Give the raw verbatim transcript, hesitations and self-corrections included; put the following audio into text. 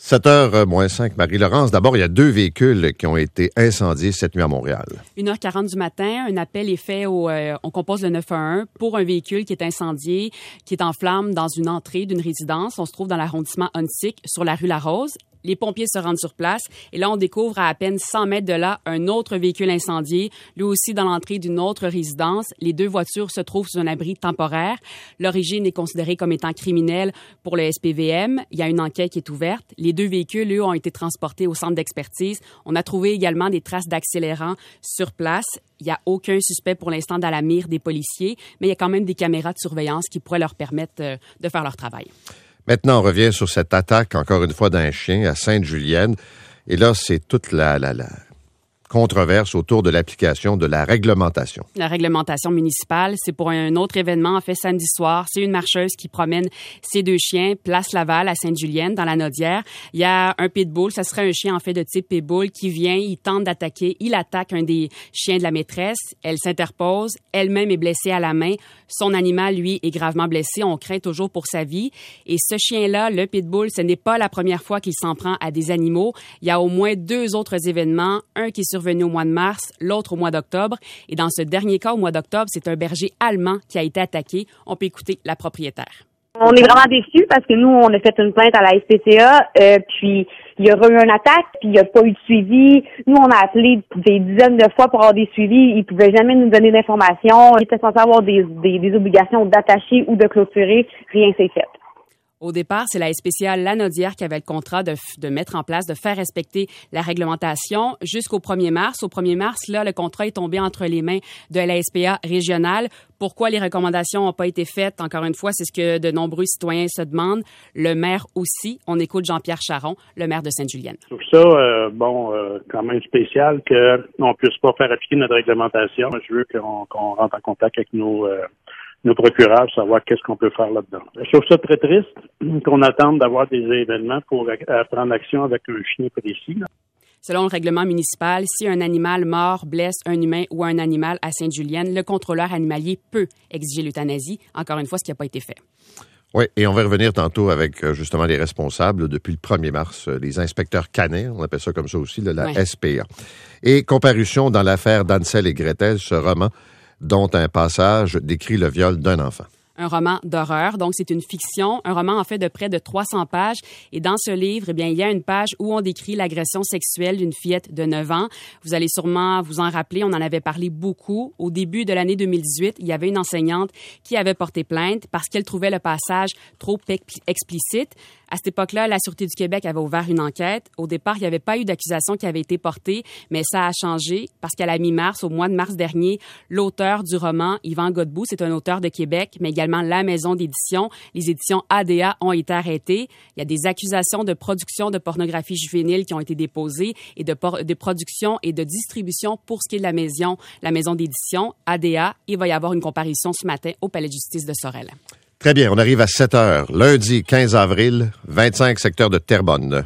sept heures moins cinq, Marie-Laurence. D'abord, il y a deux véhicules qui ont été incendiés cette nuit à Montréal. une heure quarante du matin, un appel est fait au... Euh, on compose le neuf un un pour un véhicule qui est incendié, qui est en flammes dans une entrée d'une résidence. On se trouve dans l'arrondissement Huntsic, sur la rue Larose. Les pompiers se rendent sur place et là, on découvre à à peine cent mètres de là un autre véhicule incendié, lui aussi dans l'entrée d'une autre résidence. Les deux voitures se trouvent sous un abri temporaire. L'origine est considérée comme étant criminelle pour le S P V M. Il y a une enquête qui est ouverte. Les deux véhicules, eux, ont été transportés au centre d'expertise. On a trouvé également des traces d'accélérants sur place. Il n'y a aucun suspect pour l'instant dans la mire des policiers, mais il y a quand même des caméras de surveillance qui pourraient leur permettre euh, de faire leur travail. Maintenant, on revient sur cette attaque, encore une fois, d'un chien à Sainte-Julienne. Et là, c'est toute la, la, la controverse autour de l'application de la réglementation. La réglementation municipale, c'est pour un autre événement, en fait, samedi soir. C'est une marcheuse qui promène ses deux chiens, place Laval à Sainte-Julienne, dans la Nodière. Il y a un pitbull, ça serait un chien, en fait, de type pitbull, qui vient, il tente d'attaquer, il attaque un des chiens de la maîtresse. Elle s'interpose, elle-même est blessée à la main. Son animal, lui, est gravement blessé. On craint toujours pour sa vie. Et ce chien-là, le pitbull, ce n'est pas la première fois qu'il s'en prend à des animaux. Il y a au moins deux autres événements, un qui est survenu au mois de mars, l'autre au mois d'octobre. Et dans ce dernier cas, au mois d'octobre, c'est un berger allemand qui a été attaqué. On peut écouter la propriétaire. On est vraiment déçus parce que nous, on a fait une plainte à la S P C A, euh, puis il y aura eu une attaque, puis il n'y a pas eu de suivi. Nous, on a appelé des dizaines de fois pour avoir des suivis. Ils ne pouvaient jamais nous donner d'informations. Ils étaient censés avoir des, des, des obligations d'attacher ou de clôturer. Rien s'est fait. Au départ, c'est la S P C A Lanaudière qui avait le contrat de, de mettre en place, de faire respecter la réglementation jusqu'au premier mars. Au premier mars, là, le contrat est tombé entre les mains de la S P A régionale. Pourquoi les recommandations n'ont pas été faites? Encore une fois, c'est ce que de nombreux citoyens se demandent. Le maire aussi. On écoute Jean-Pierre Charon, le maire de Sainte-Julienne. Je trouve ça, euh, bon, euh, quand même spécial qu'on ne puisse pas faire appliquer notre réglementation. Je veux qu'on, qu'on rentre en contact avec nos... Euh nos procureurs, savoir qu'est-ce qu'on peut faire là-dedans. Je trouve ça très triste qu'on attende d'avoir des événements pour euh, prendre action avec un chien précis. Là. Selon le règlement municipal, si un animal mort blesse un humain ou un animal à Sainte-Julienne, le contrôleur animalier peut exiger l'euthanasie. Encore une fois, ce qui n'a pas été fait. Oui, et on va revenir tantôt avec justement les responsables depuis le premier mars, les inspecteurs canins, on appelle ça comme ça aussi, de la ouais. S P A. Et comparution dans l'affaire d'Ansel et Gretel, ce roman dont un passage décrit le viol d'un enfant. Un roman d'horreur, donc c'est une fiction, un roman en fait de près de trois cents pages. Et dans ce livre, eh bien, il y a une page où on décrit l'agression sexuelle d'une fillette de neuf ans. Vous allez sûrement vous en rappeler, on en avait parlé beaucoup. Au début de l'année deux mille dix-huit, il y avait une enseignante qui avait porté plainte parce qu'elle trouvait le passage trop explicite. À cette époque-là, la Sûreté du Québec avait ouvert une enquête. Au départ, il n'y avait pas eu d'accusation qui avait été portée, mais ça a changé parce qu'à la mi-mars, au mois de mars dernier, l'auteur du roman, Yvan Godbout, c'est un auteur de Québec, mais également la maison d'édition, les éditions A D A ont été arrêtées. Il y a des accusations de production de pornographie juvénile qui ont été déposées et de, por- de production et de distribution pour ce qui est de la maison, la maison d'édition A D A. Il va y avoir une comparution ce matin au Palais de justice de Sorel. Très bien, on arrive à sept heures, lundi quinze avril, vingt-cinq secteur de Terrebonne.